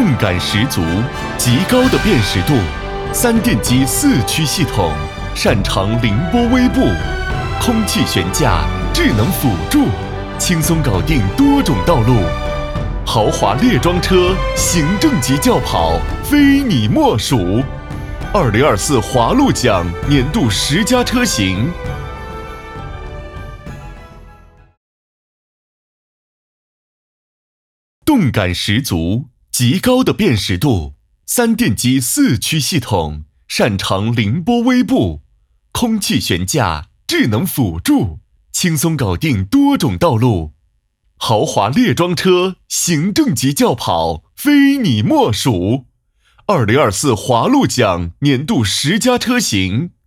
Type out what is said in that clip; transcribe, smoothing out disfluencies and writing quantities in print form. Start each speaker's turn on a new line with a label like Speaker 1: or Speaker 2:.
Speaker 1: 动感十足，极高的辨识度，3电机4驱系统，擅长凌波微步，空气悬架，智能辅助，轻松搞定多种道路。豪华猎装车，行政级轿跑，非你莫属。2024华路奖年度10佳车型。动感十足，极高的辨识度，3电机4驱系统，擅长凌波微步，空气悬架，智能辅助，轻松搞定多种道路。豪华猎装车，行政级轿跑，非你莫属。2024华路奖年度10佳车型。